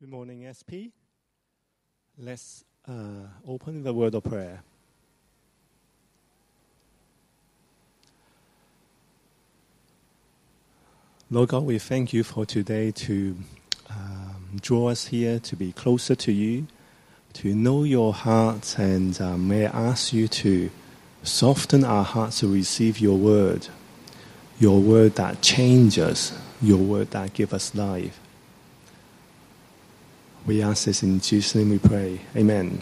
Good morning, SP. Let's open the word of prayer. Lord God, we thank you for today to draw us here to be closer to you, to know your heart, and may I ask you to soften our hearts to receive your word that changes, your word that gives us life. We ask this in Jesus' name we pray. Amen.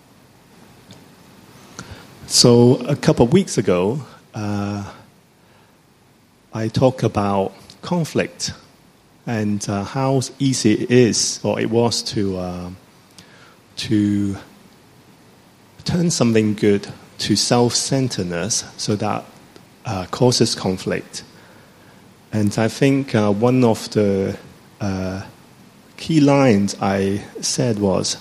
So a couple of weeks ago, I talked about conflict and how easy it is, or it was, to turn something good to self-centeredness, so that causes conflict. And I think one of the key lines I said was,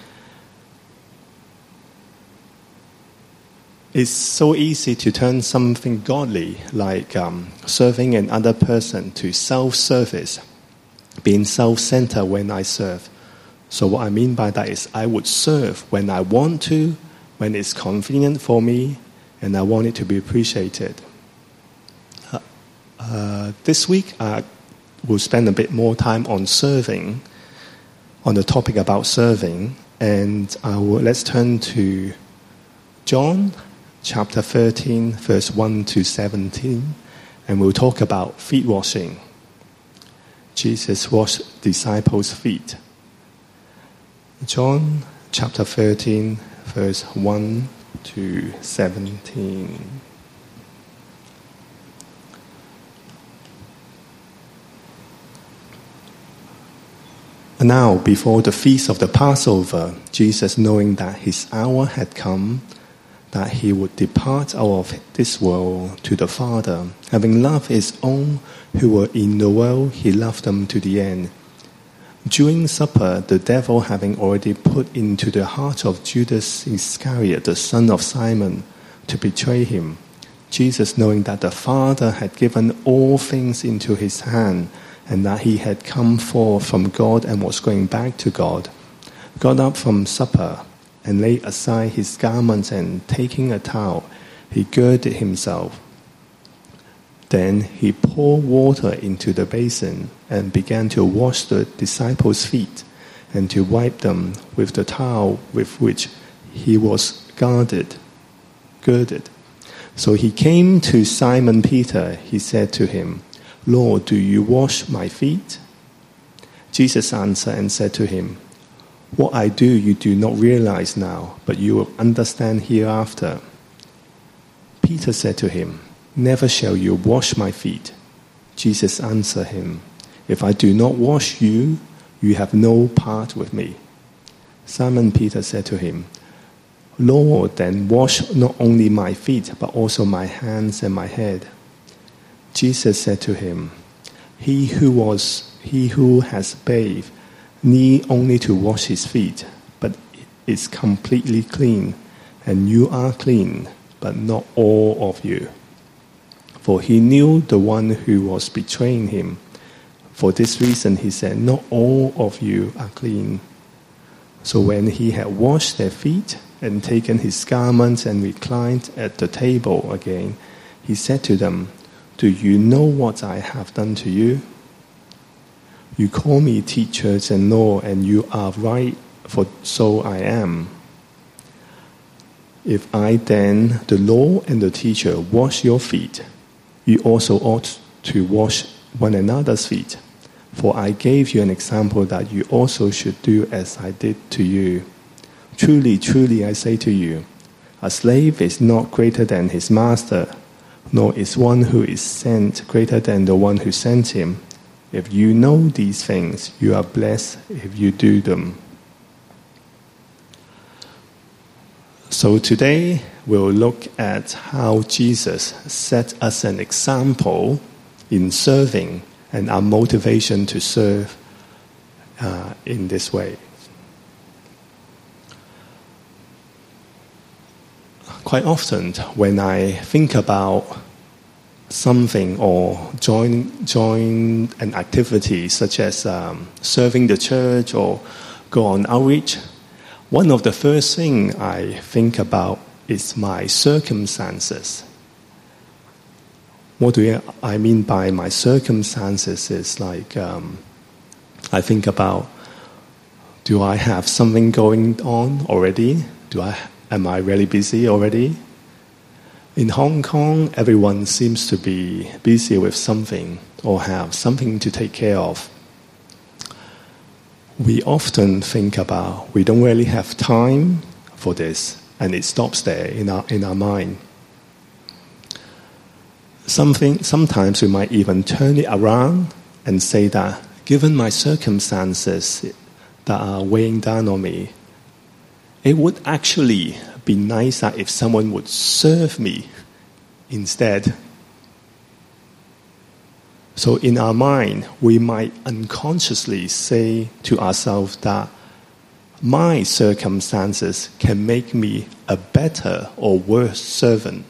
it's so easy to turn something godly, like serving another person, to self-service, being self-centered when I serve. So what I mean by that is I would serve when I want to, when it's convenient for me, and I want it to be appreciated. This week I will spend a bit more time on serving, on the topic about serving, and let's turn to John chapter 13, verse 1 to 17, and we'll talk about feet washing. Jesus washed disciples' feet. John chapter 13, verse 1 to 17. Now, before the feast of the Passover, Jesus, knowing that his hour had come, that he would depart out of this world to the Father, having loved his own who were in the world, he loved them to the end. During supper, the devil having already put into the heart of Judas Iscariot, the son of Simon, to betray him, Jesus, knowing that the Father had given all things into his hand, and that he had come forth from God and was going back to God, got up from supper and laid aside his garments, and taking a towel, he girded himself. Then he poured water into the basin and began to wash the disciples' feet and to wipe them with the towel with which he was girded. So he came to Simon Peter. He said to him, "Lord, do you wash my feet?" Jesus answered and said to him, "What I do you do not realize now, but you will understand hereafter." Peter said to him, "Never shall you wash my feet." Jesus answered him, "If I do not wash you, you have no part with me." Simon Peter said to him, "Lord, then wash not only my feet, but also my hands and my head." Jesus said to him, He who has bathed need only to wash his feet, but is completely clean, and you are clean, but not all of you." For he knew the one who was betraying him. For this reason he said, "Not all of you are clean." So when he had washed their feet and taken his garments and reclined at the table again, he said to them, "Do you know what I have done to you? You call me teachers and law, and you are right, for so I am. If I then, the law and the teacher, wash your feet, you also ought to wash one another's feet. For I gave you an example that you also should do as I did to you. Truly, truly, I say to you, a slave is not greater than his master, nor is one who is sent greater than the one who sent him. If you know these things, you are blessed if you do them." So today we'll look at how Jesus set us an example in serving and our motivation to serve in this way. Quite often when I think about something or join an activity such as serving the church or go on outreach, one of the first things I think about is my circumstances. What do I mean by my circumstances is like I think about, do I have something going on already? Am I really busy already? In Hong Kong, everyone seems to be busy with something or have something to take care of. We often think about we don't really have time for this, and it stops there in our mind. Sometimes we might even turn it around and say that, given my circumstances that are weighing down on me, it would actually be nicer if someone would serve me instead. So in our mind, we might unconsciously say to ourselves that my circumstances can make me a better or worse servant.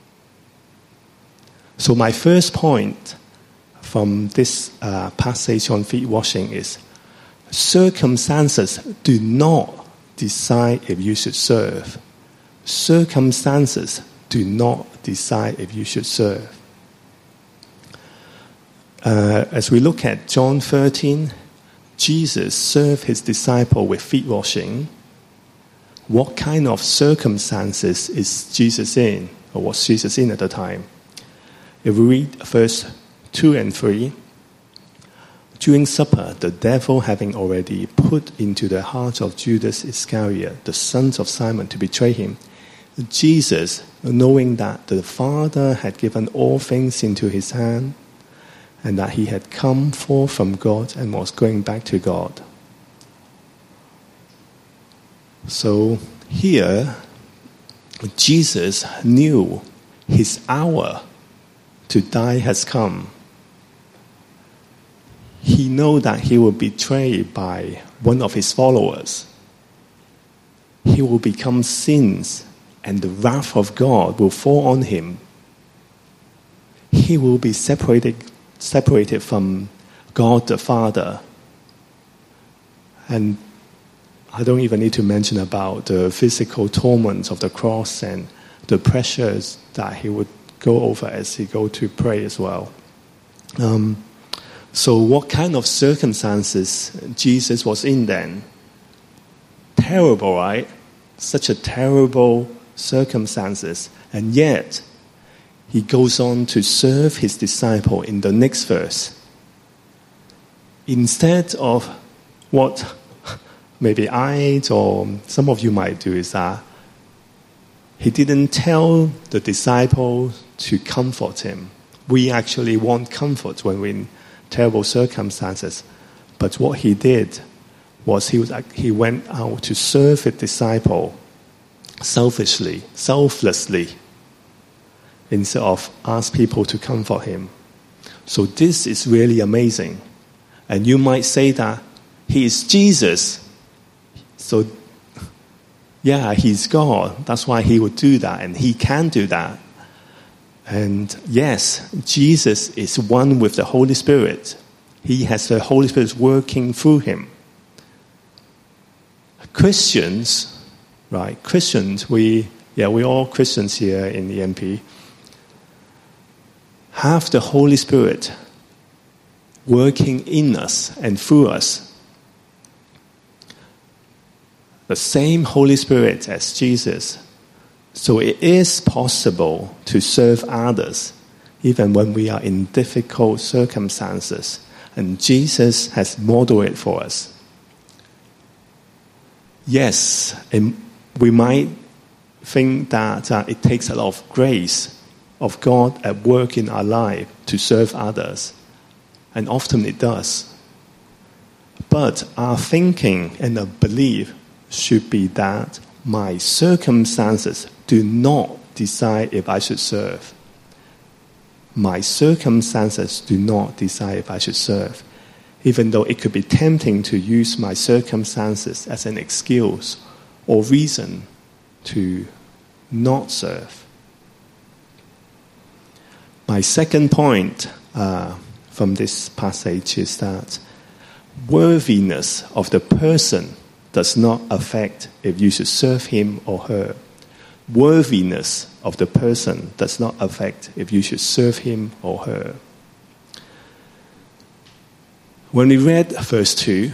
So my first point from this passage on feet washing is, circumstances do not decide if you should serve. Circumstances do not decide if you should serve. As we look at John 13, Jesus served his disciple with feet washing. What kind of circumstances is Jesus in, or was Jesus in at the time? If we read verse 2 and 3, during supper, the devil having already put into the heart of Judas Iscariot, the son of Simon, to betray him, Jesus, knowing that the Father had given all things into his hand, and that he had come forth from God and was going back to God. So here, Jesus knew his hour to die has come. He knew that he will be betrayed by one of his followers. He will become sins, and the wrath of God will fall on him. He will be separated from God the Father. And I don't even need to mention about the physical torments of the cross and the pressures that he would go over as he go to pray as well. So what kind of circumstances Jesus was in then? Terrible, right? Such a terrible circumstances. And yet, he goes on to serve his disciple in the next verse. Instead of what maybe I or some of you might do is that he didn't tell the disciple to comfort him. We actually want comfort when we're in terrible circumstances. But what he did was he went out to serve his disciple selflessly, instead of ask people to comfort him. So this is really amazing. And you might say that he is Jesus. So yeah, he's God. That's why he would do that, and he can do that. And yes, Jesus is one with the Holy Spirit. He has the Holy Spirit working through him. Christians, right? Christians, we're all Christians here in EMP. Have the Holy Spirit working in us and through us. The same Holy Spirit as Jesus. So it is possible to serve others even when we are in difficult circumstances. And Jesus has modeled it for us. Yes, and we might think that it takes a lot of grace of God at work in our life to serve others. And often it does. But our thinking and our belief should be that my circumstances do not decide if I should serve. My circumstances do not decide if I should serve. Even though it could be tempting to use my circumstances as an excuse or reason to not serve. My second point from this passage is that worthiness of the person does not affect if you should serve him or her. Worthiness of the person does not affect if you should serve him or her. When we read verse 2,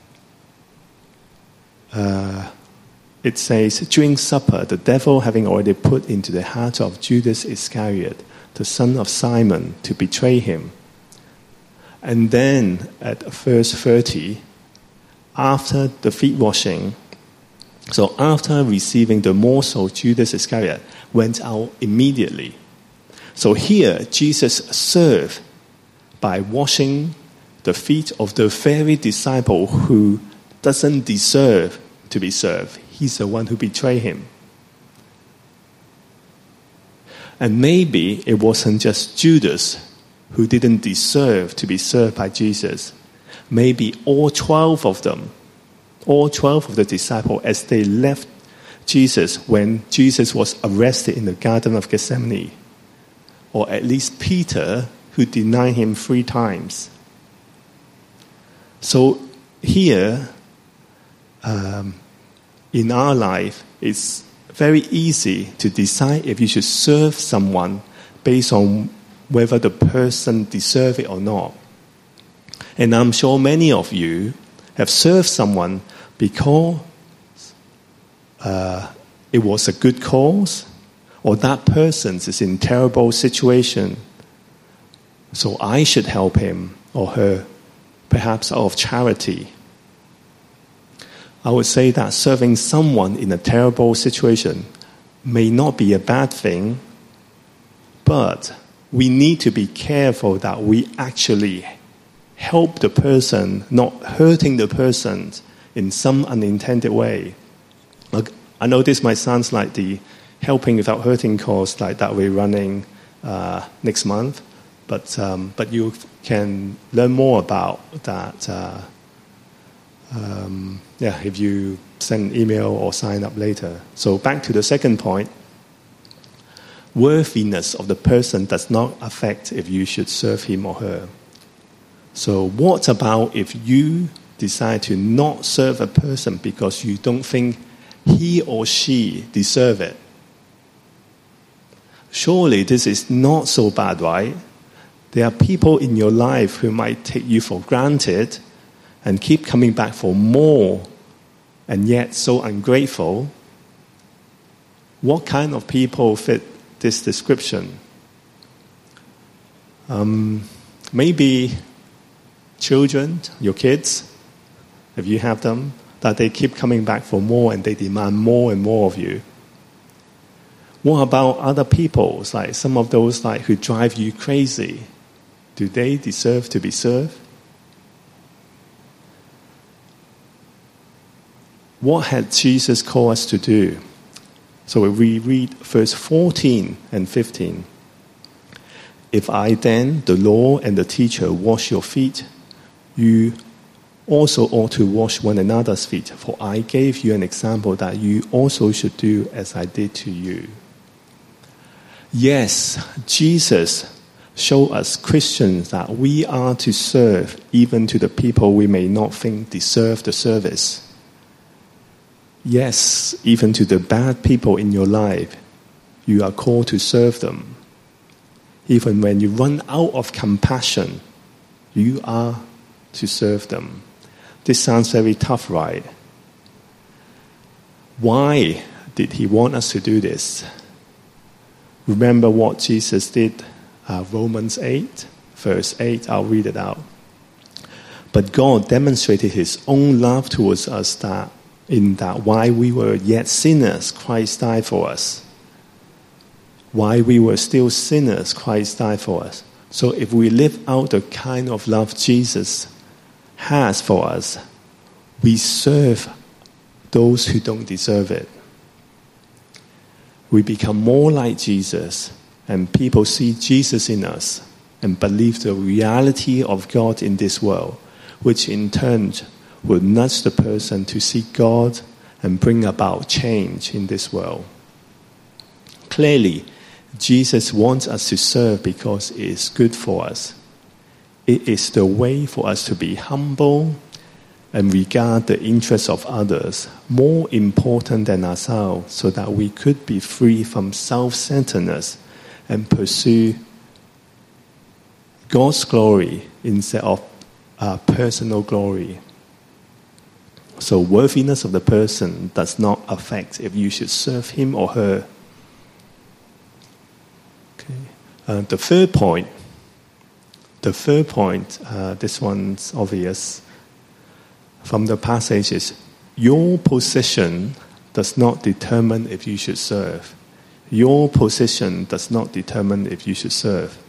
it says, during supper, the devil having already put into the heart of Judas Iscariot, the son of Simon, to betray him. And then at verse 30, after the feet washing, so after receiving the morsel, Judas Iscariot went out immediately. So here, Jesus served by washing the feet of the very disciple who doesn't deserve to be served. He's the one who betrayed him. And maybe it wasn't just Judas who didn't deserve to be served by Jesus. Maybe all 12 of them, all 12 of the disciples, as they left Jesus when Jesus was arrested in the Garden of Gethsemane, or at least Peter, who denied him 3 times. So here, in our life, it's very easy to decide if you should serve someone based on whether the person deserves it or not. And I'm sure many of you have served someone because it was a good cause, or that person is in a terrible situation, so I should help him or her, perhaps out of charity. I would say that serving someone in a terrible situation may not be a bad thing, but we need to be careful that we actually help the person, not hurting the person in some unintended way. I know this might sound like the helping without hurting course like that we're running next month, but you can learn more about that if you send an email or sign up later. So back to the second point, worthiness of the person does not affect if you should serve him or her. So what about if you decide to not serve a person because you don't think he or she deserve it? Surely this is not so bad, right? There are people in your life who might take you for granted and keep coming back for more, and yet so ungrateful. What kind of people fit this description? Maybe children, your kids, if you have them, that they keep coming back for more and they demand more and more of you. What about other people, like some of those who drive you crazy? Do they deserve to be served? What had Jesus called us to do? So we read verse 14 and 15. If I then, the law and the teacher, wash your feet, you also ought to wash one another's feet. For I gave you an example that you also should do as I did to you. Yes, Jesus showed us Christians that we are to serve even to the people we may not think deserve the service. Yes, even to the bad people in your life, you are called to serve them. Even when you run out of compassion, you are to serve them. This sounds very tough, right? Why did he want us to do this? Remember what Jesus did, Romans 8, verse 8, I'll read it out. But God demonstrated his own love towards us that while we were yet sinners, Christ died for us. While we were still sinners, Christ died for us. So if we live out the kind of love Jesus has for us, we serve those who don't deserve it. We become more like Jesus, and people see Jesus in us and believe the reality of God in this world, which in turn will nudge the person to seek God and bring about change in this world. Clearly, Jesus wants us to serve because it is good for us. It is the way for us to be humble and regard the interests of others more important than ourselves, so that we could be free from self-centeredness and pursue God's glory instead of personal glory. So worthiness of the person does not affect if you should serve him or her. Okay. The third point, this one's obvious from the passage, is your position does not determine if you should serve. Your position does not determine if you should serve.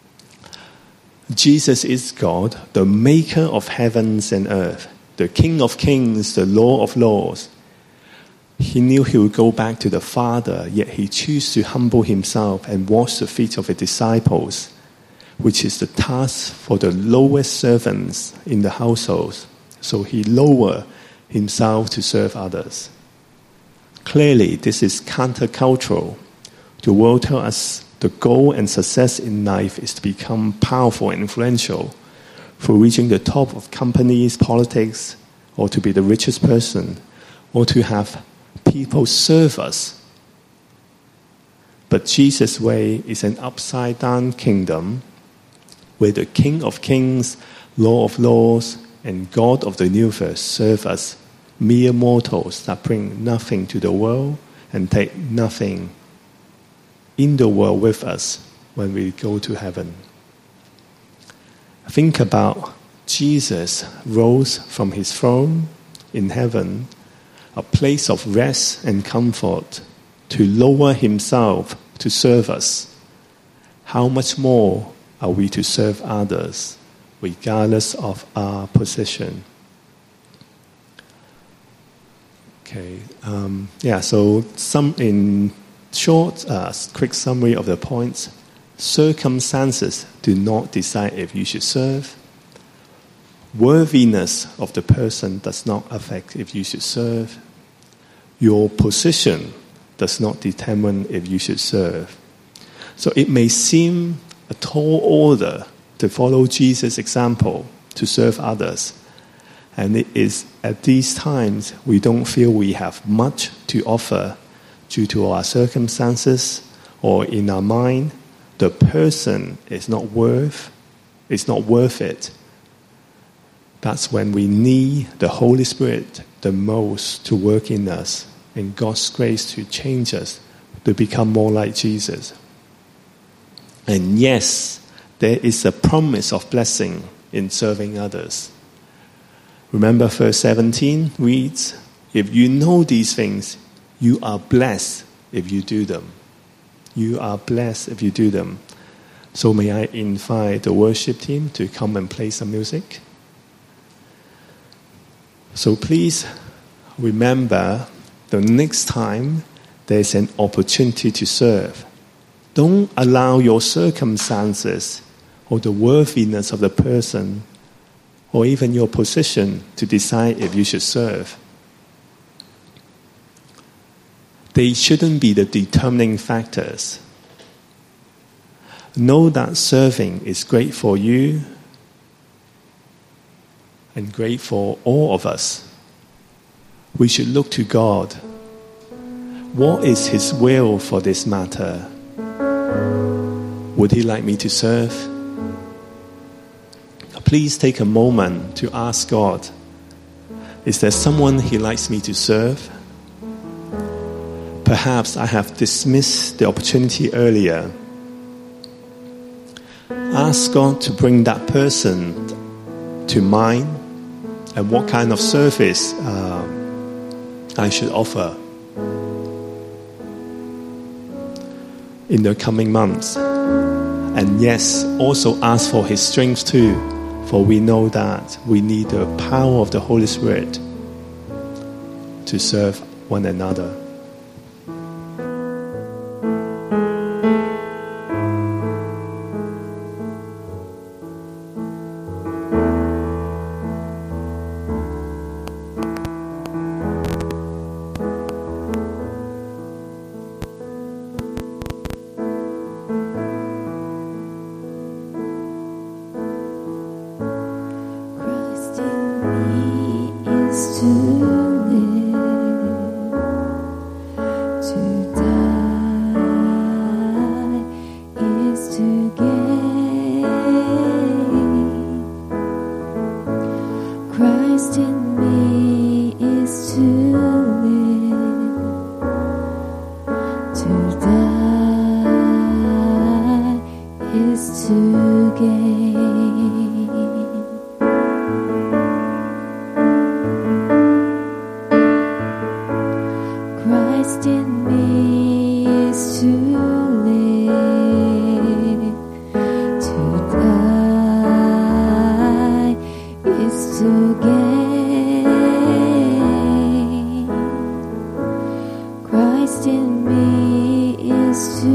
Jesus is God, the maker of heavens and earth, the King of kings, the Lord of lords. He knew he would go back to the Father, yet he chose to humble himself and wash the feet of the disciples, which is the task for the lowest servants in the household. So he lowered himself to serve others. Clearly, this is countercultural. The world tells us the goal and success in life is to become powerful and influential for reaching the top of companies, politics, or to be the richest person, or to have people serve us. But Jesus' way is an upside-down kingdom where the King of kings, Lord of lords, and God of the universe serve us mere mortals that bring nothing to the world and take nothing in the world with us when we go to heaven. Think about Jesus rose from his throne in heaven, a place of rest and comfort, to lower himself to serve us. How much more are we to serve others, regardless of our position? Okay, so some in short, quick summary of the points. Circumstances do not decide if you should serve. Worthiness of the person does not affect if you should serve. Your position does not determine if you should serve. So it may seem a tall order to follow Jesus' example to serve others. And it is at these times we don't feel we have much to offer due to our circumstances, or in our mind, the person is not worth it. That's when we need the Holy Spirit the most to work in us and God's grace to change us to become more like Jesus. And yes, there is a promise of blessing in serving others. Remember verse 17 reads, "If you know these things, you are blessed if you do them." You are blessed if you do them. So may I invite the worship team to come and play some music. So please remember, the next time there's an opportunity to serve, don't allow your circumstances or the worthiness of the person or even your position to decide if you should serve. They shouldn't be the determining factors. Know that serving is great for you and great for all of us. We should look to God. What is His will for this matter? Would He like me to serve? Please take a moment to ask God, is there someone He likes me to serve? Perhaps I have dismissed the opportunity earlier. Ask God to bring that person to mind and what kind of service I should offer in the coming months. And yes, also ask for His strength too, for we know that we need the power of the Holy Spirit to serve one another. Christ in me is to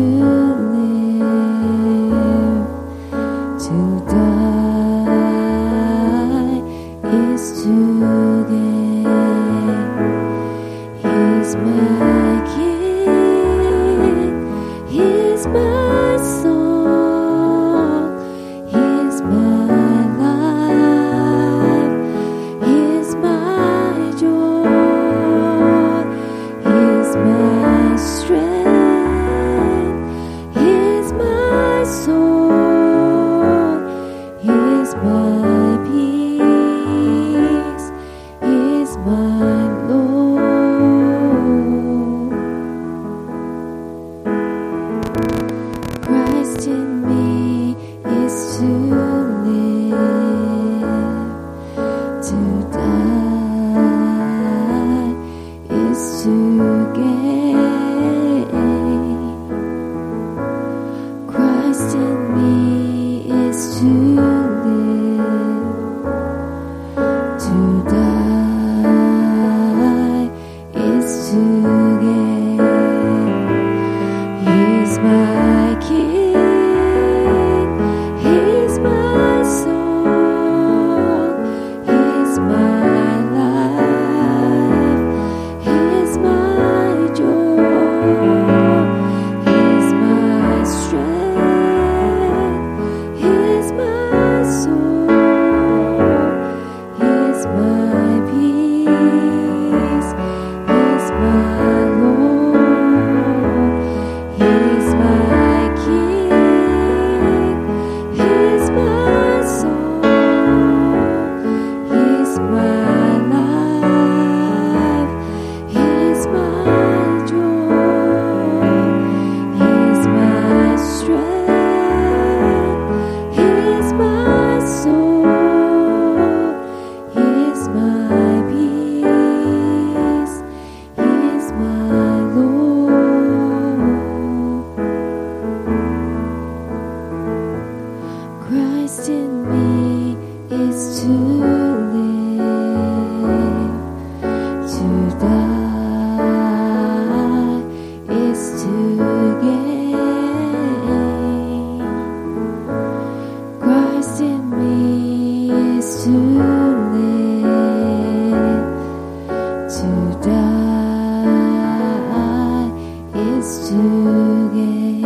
live, to die is to gain. He's my King, He's my song, He's my life, He's my joy, He's my strength, He's my soul, He's my peace, He's my Lord. Christ in me is to live, to die is to gain. Christ in me is to live, to die is to gain. He's my King, He's my song, He's my life, He's my joy, He's my strength, He's my soul, He's my peace, He's my Lord, He's my King, He's my song, He's my life, He's my joy, He's my strength, He's my soul, He's my peace, He's my Lord. Christ in me is to live, to die is to gain. Christ in me is to live, to die is to gain.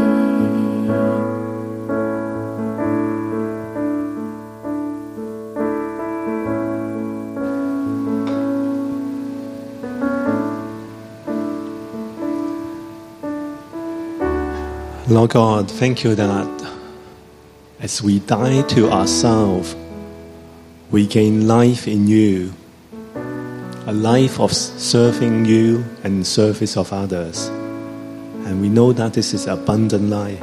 Lord God, thank you that as we die to ourselves, we gain life in you, a life of serving you and service of others. And we know that this is abundant life.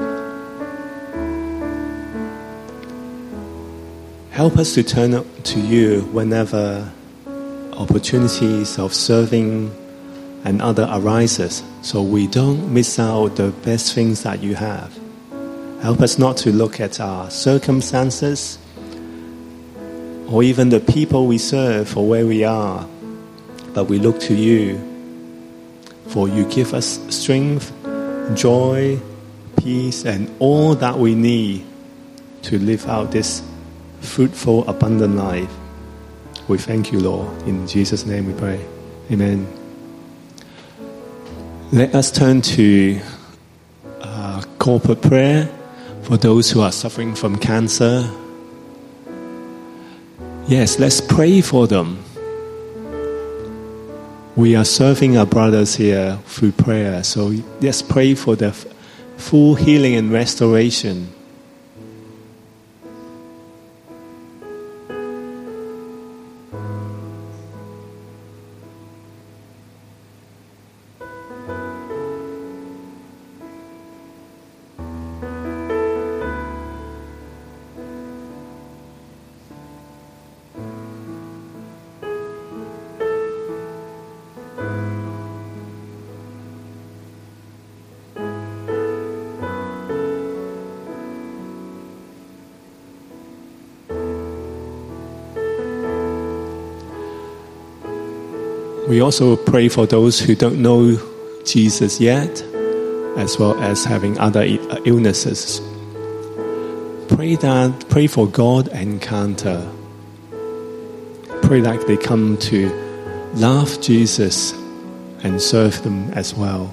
Help us to turn up to you whenever opportunities of serving and other arises, so we don't miss out the best things that you have. Help us not to look at our circumstances or even the people we serve or where we are, but we look to you, for you give us strength, joy, peace, and all that we need to live out this fruitful, abundant life. We thank you, Lord. In Jesus' name we pray. Amen. Let us turn to corporate prayer for those who are suffering from cancer. Yes, let's pray for them. We are serving our brothers here through prayer, so let's pray for their full healing and restoration. We also pray for those who don't know Jesus yet, as well as having other illnesses. Pray for God encounter. Pray that they come to love Jesus and serve them as well.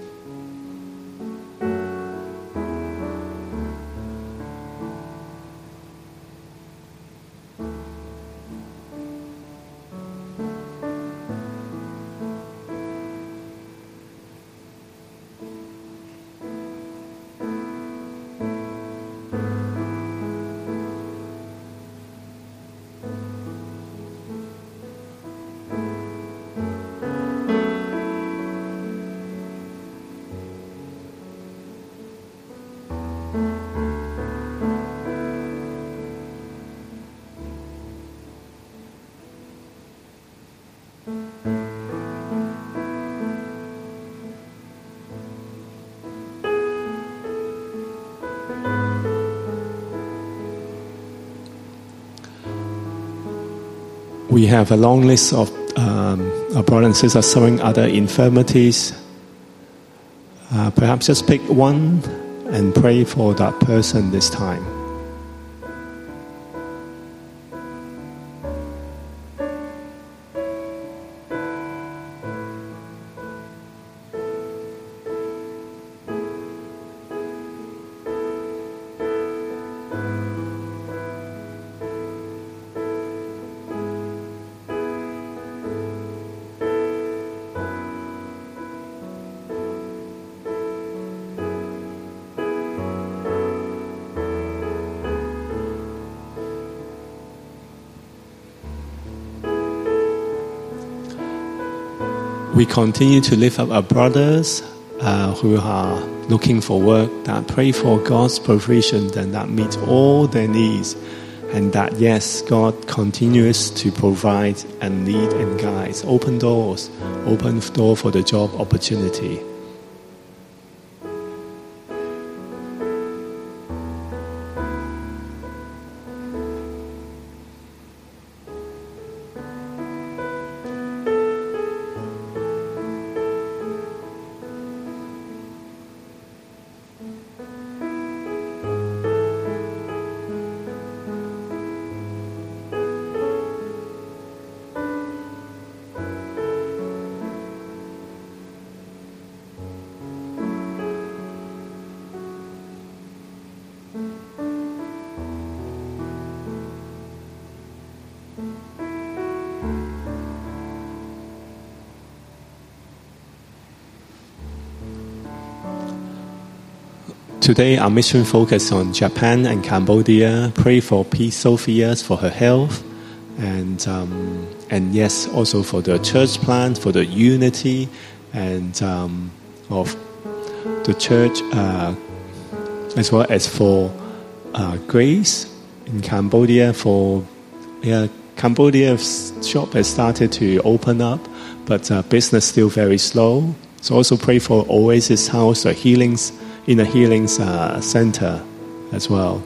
We have a long list of our brothers and sisters suffering other infirmities. Perhaps just pick one and pray for that person this time. We continue to lift up our brothers who are looking for work, that pray for God's provision and that meets all their needs, and that, yes, God continues to provide and lead and guide. Open door for the job opportunity. Today, our mission focus on Japan and Cambodia. Pray for Peace Sophia for her health, and yes, also for the church plant, for the unity, and of the church, as well as for grace in Cambodia. Cambodia's shop has started to open up, but business still very slow. So also pray for Oasis House, the healings. In a healings center as well.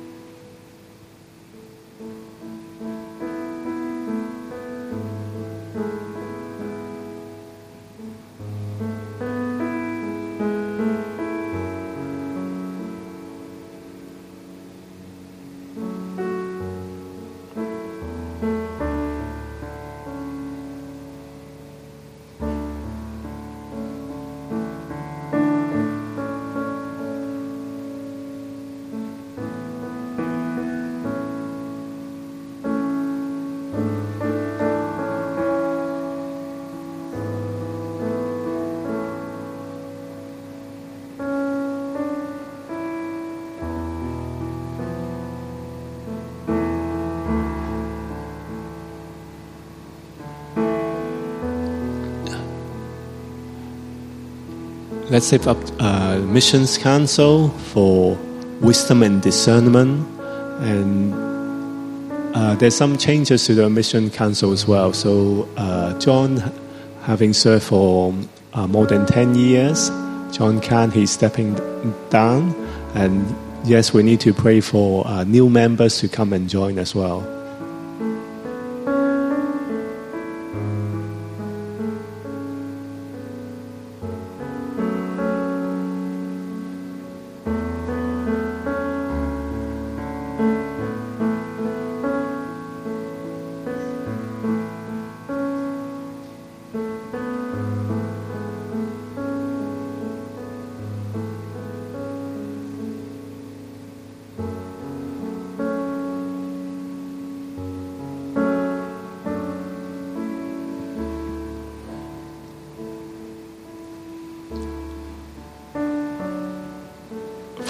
Let's lift up Missions Council for wisdom and discernment. And there's some changes to the Mission Council as well. So John, having served for more than 10 years, John Khan, he's stepping down. And yes, we need to pray for new members to come and join as well.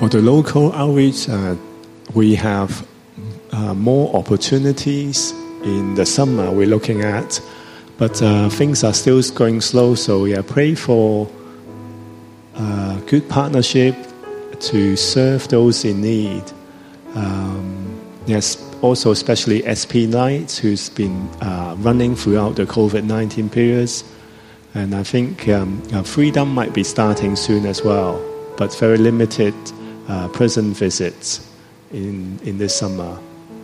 For the local outreach, we have more opportunities in the summer we're looking at, but things are still going slow, so pray for good partnership to serve those in need. Also especially SP Nights, who's been running throughout the COVID-19 periods. And I think Freedom might be starting soon as well, but very limited prison visits in this summer.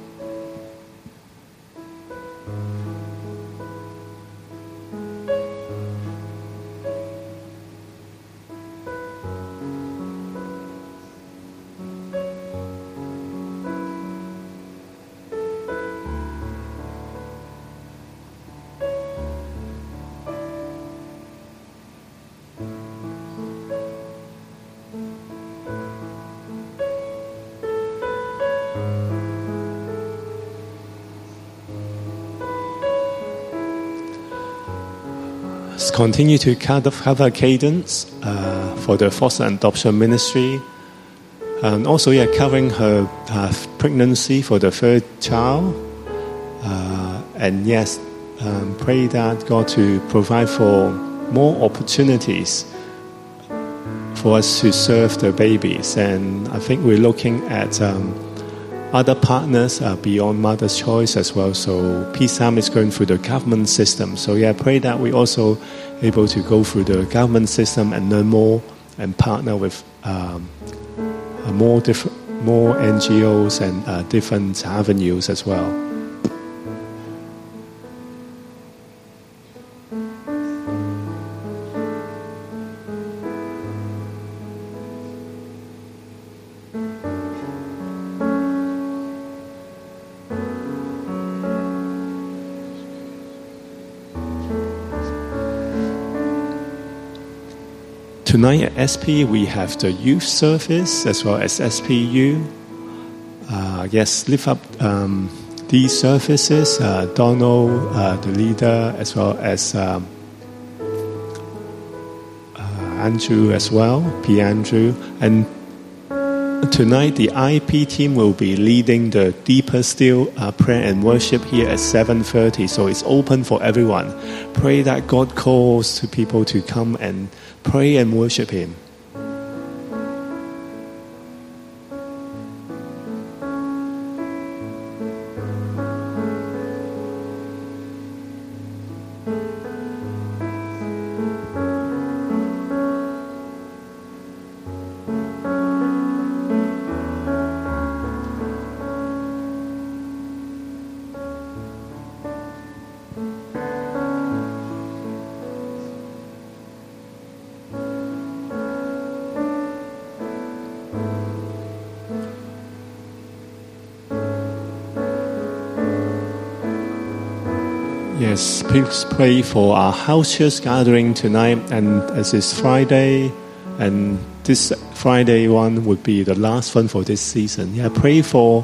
Continue to cover Cadence for the foster and adoption ministry, and also covering her pregnancy for the third child, and pray that God to provide for more opportunities for us to serve the babies. And I think we're looking at other partners beyond Mother's Choice as well. So PSAM is going through the government system. So pray that we also able to go through the government system and learn more and partner with more NGOs and different avenues as well. Tonight at SP, we have the youth service as well as SPU. Lift up these services, Donald, the leader, as well as Andrew as well, P. Andrew. And tonight, the IP team will be leading the Deeper Still prayer and worship here at 7:30. So it's open for everyone. Pray that God calls to people to come and pray and worship Him. Yes, please pray for our house church gathering tonight, and as it's Friday, and this Friday one would be the last one for this season. Pray for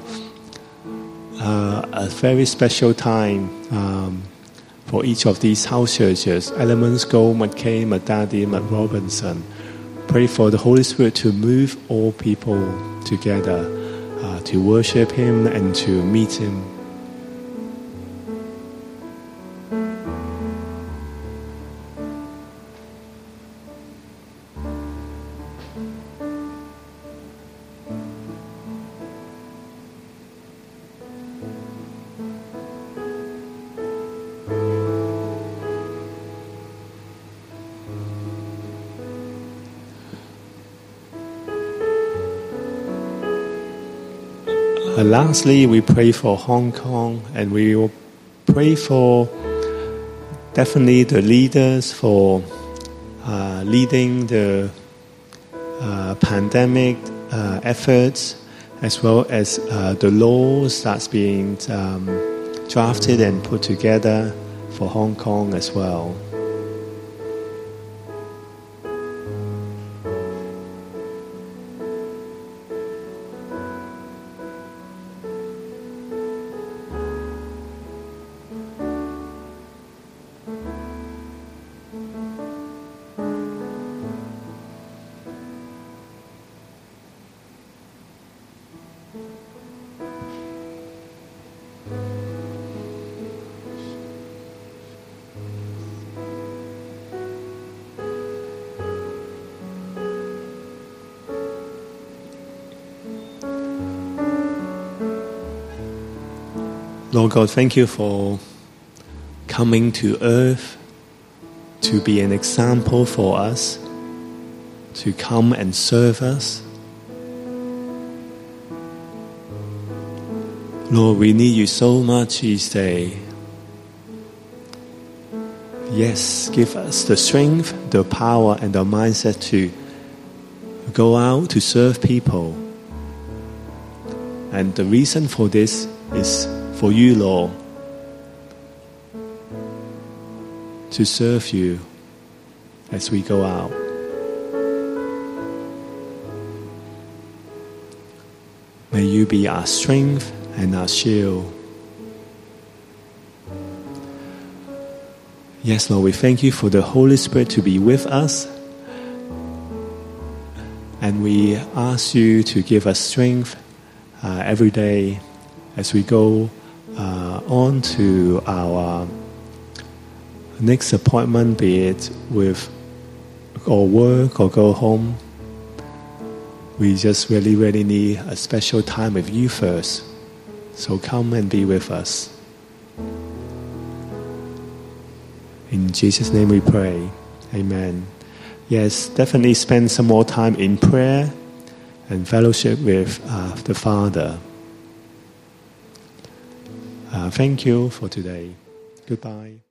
a very special time for each of these house churches, Elements Gold, McKay, McDaddy, McRobinson. Pray for the Holy Spirit to move all people together to worship Him and to meet Him. Lastly, we pray for Hong Kong, and we will pray for definitely the leaders for leading the pandemic efforts, as well as the laws that's being drafted and put together for Hong Kong as well. Lord God, thank you for coming to earth to be an example for us, to come and serve us. Lord, we need you so much each day. Yes, give us the strength, the power, and the mindset to go out to serve people. And the reason for this is for you, Lord, to serve you as we go out. May you be our strength and our shield. Yes, Lord, we thank you for the Holy Spirit to be with us. And we ask you to give us strength every day as we go on to our next appointment, be it with or work or go home. We just really, really need a special time with you first. So come and be with us. In Jesus' name we pray. Amen. Yes, definitely spend some more time in prayer and fellowship with the Father. Thank you for today. Goodbye.